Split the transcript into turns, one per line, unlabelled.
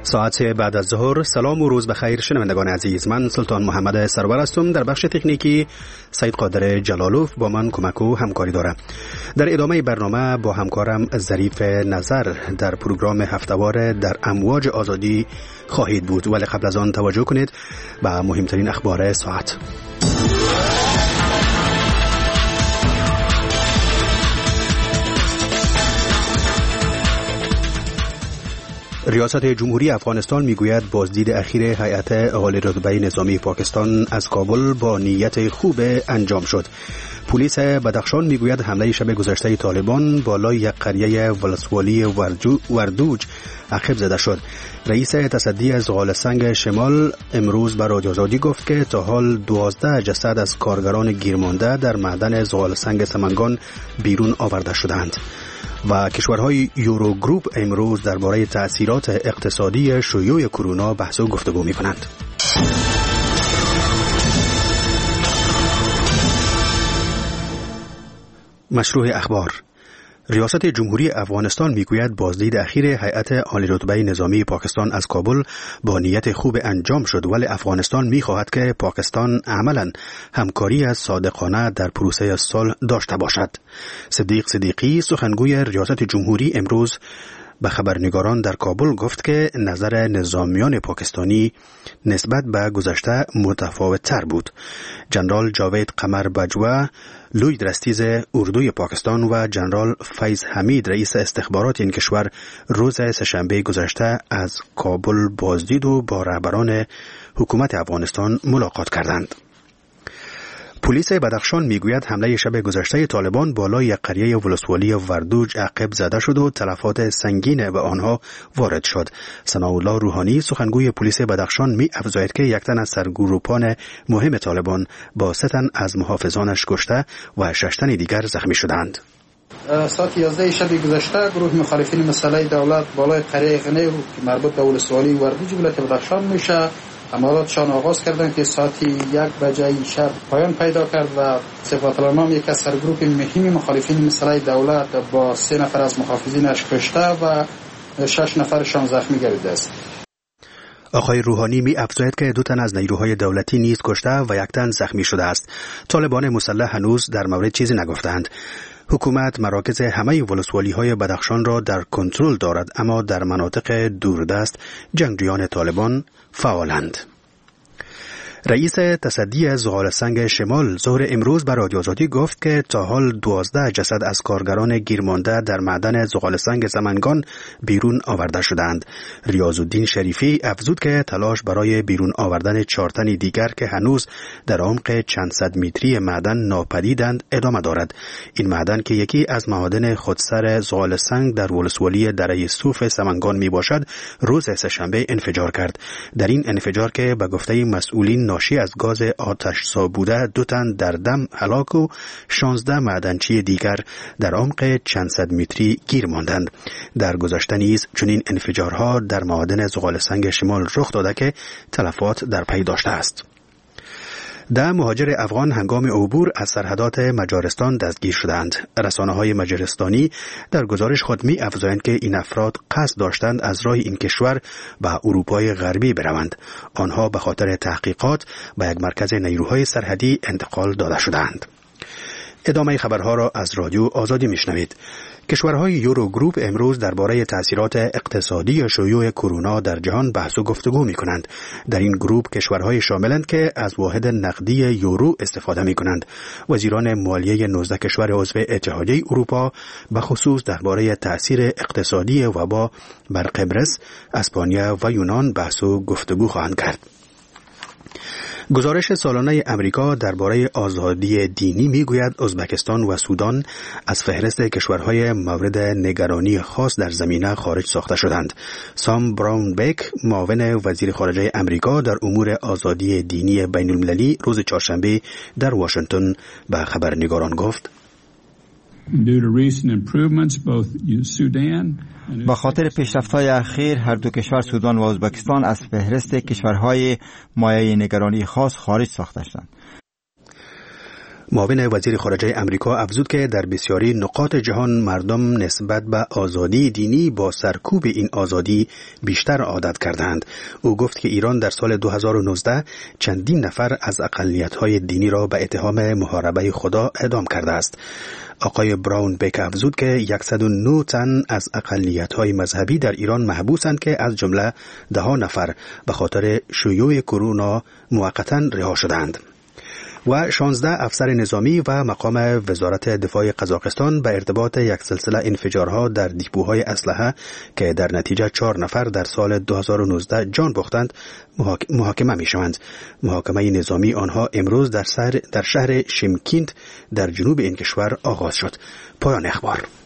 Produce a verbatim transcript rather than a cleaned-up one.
ساعت بعد از ظهر. سلام و روز بخیر شنوندگان عزیز، من سلطان محمد سرور هستم. در بخش تکنیکی سید قادر جلالوف با من کمک و همکاری داره. در ادامه برنامه با همکارم ظریف نظر در پروگرام هفته‌وار در امواج آزادی خواهید بود، ولی قبل از آن توجه کنید به مهمترین اخبار ساعت. ریاست جمهوری افغانستان میگوید بازدید اخیر هیئت عالی رتبه نظامی پاکستان از کابل با نیت خوب انجام شد. پلیس بدخشان میگوید حمله شب گذشته طالبان بالای یک قریه ولسوالی وردوج عقب زده شد. رئیس تصدی از زغالسنگ شمال امروز به رادیو آزادی گفت که تا حال دوازده جسد از کارگران گیرمانده در معدن زغالسنگ سمنگان بیرون آورده شدند. و کشورهای یورو گروپ امروز درباره تأثیرات اقتصادی شیوع کرونا بحث و گفتگو می‌کنند. مشروع اخبار. ریاست جمهوری افغانستان میگوید بازدید اخیر هیئت عالی رتبه نظامی پاکستان از کابل با نیت خوب انجام شد، ولی افغانستان میخواهد که پاکستان عملاً همکاری از صادقانه در پروسه صلح داشته باشد. صدیق صدیقی سخنگوی ریاست جمهوری امروز به خبرنگاران در کابل گفت که نظر نظامیان پاکستانی نسبت به گذشته متفاوت تر بود. جنرال جاوید قمر بجوه لوی درستیز اردوی پاکستان و جنرال فیض حمید رئیس استخبارات این کشور روز سه‌شنبه گذشته از کابل بازدید و با رهبران حکومت افغانستان ملاقات کردند. پلیس بدخشان میگوید حمله شب گذشته طالبان بالای یک قریه ولسوالی وردوج عقب زده شد و تلفات سنگین به آنها وارد شد. ثناءالله روحانی سخنگوی پلیس بدخشان می افزاید که یک تن از سرگروپان مهم طالبان با سه تن از محافظانش کشته و شش تن دیگر زخمی شدند.
ساعت یازده شب گذشته گروه مخالفین مسئله دولت بالای قریه غنی که مربوط به ولسوالی وردوج ولایت بدخشان میشه عملیاتشان آغاز کردند که ساعت یک بجه شب پایان پیدا کرد و صفات الانام یک از سرگروپ مهم مخالفین مسئله دولت با سه نفر از محافظینش کشته و شش نفرشان زخمی گردیده است.
آقای روحانی می افزاید که دو تن از نیروهای دولتی نیز کشته و یک تن زخمی شده است. طالبان مسلح هنوز در مورد چیزی نگفتند. حکومت مراکز همه ولسوالی های بدخشان را در کنترل دارد، اما در مناطق دوردست جنگجویان طالبان فعالند. رئیس تصدی از زغالسنگ شمال ظهر امروز به رادیو آزادی گفت که تا حال دوازده جسد از کارگران گیرمانده در معدن زغالسنگ سمنگان بیرون آورده شدند. ریاض‌الدین شریفی افزود که تلاش برای بیرون آوردن چهار تن دیگر که هنوز در عمق چند صد متری معدن ناپدیدند ادامه دارد. این معدن که یکی از معادن خودسر زغالسنگ در ولسوالی دره صوف سمنگان می باشد، روز سه‌شنبه انفجار کرد. در این انفجار که به گفته مسئولین ناشی از گاز آتش‌زا بوده، دو تن در دم هلاک و شانزده معدنچی دیگر در عمق چند صد متری گیر ماندند. در گذشته نیز چنین انفجارها در معادن زغالسنگ شمال رخ داده که تلفات در پی داشته است. ده مهاجر افغان هنگام عبور از سرحدات مجارستان دستگیر شدند. رسانه‌های مجارستانی در گزارش خود می افزایند که این افراد قصد داشتند از راه این کشور به اروپای غربی بروند. آنها به خاطر تحقیقات به یک مرکز نیروهای سرحدی انتقال داده شدند. ادامه خبرها را از رادیو آزادی میشنوید. کشورهای یورو گروپ امروز درباره تأثیرات اقتصادی شیوع کرونا در جهان بحث و گفتگو می‌کنند. در این گروپ کشورهای شاملند که از واحد نقدی یورو استفاده می‌کنند. وزیران مالیه نوزده کشور عضو اتحادیه اروپا به خصوص درباره تأثیر اقتصادی وبا بر قبرس، اسپانیا و یونان بحث و گفتگو خواهند کرد. گزارش سالانه امریکا درباره آزادی دینی میگوید ازبکستان و سودان از فهرست کشورهای مورد نگرانی خاص در زمینه خارج ساخته شدند. سام براون بک، معاون وزیر خارجه امریکا در امور آزادی دینی بین المللی، روز چهارشنبه در واشنگتن به خبرنگاران گفت:
با خاطر پیشرفت‌های اخیر هر دو کشور سودان و ازبکستان از فهرست کشورهای مایه نگرانی خاص خارج ساخته شدند.
معاون وزیر خارجه امریکا افزود که در بسیاری نقاط جهان مردم نسبت به آزادی دینی با سرکوب این آزادی بیشتر عادت کردند. او گفت که ایران در سال دو هزار و نوزده چندین نفر از اقلیت‌های دینی را به اتهام محاربه خدا اعدام کرده است. آقای براون بیک افزود که صد و نه تن از اقلیت‌های مذهبی در ایران محبوسند که از جمله ده نفر به خاطر شیوع کرونا موقتاً رها شدند. و شانزده افسر نظامی و مقام وزارت دفاع قزاقستان به ارتباط یک سلسله انفجارها در دیپوهای اسلحه که در نتیجه چهار نفر در سال دو هزار و نوزده جان باختند محاکمه می شوند. محاکمه نظامی آنها امروز در, در شهر شمکینت در جنوب این کشور آغاز شد. پایان اخبار.